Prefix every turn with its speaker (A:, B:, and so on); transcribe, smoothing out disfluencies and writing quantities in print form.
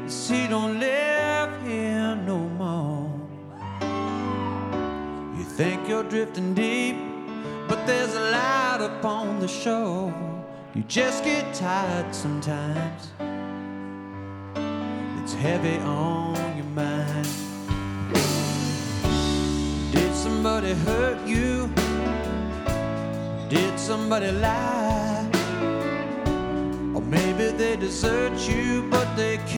A: 'cause he don't live here no more. You think you're drifting deep, but there's a light upon the shore. You just get tired sometimes. It's heavy on your mind. Did somebody hurt you? Did somebody lie? Or maybe they desert you, but they can't.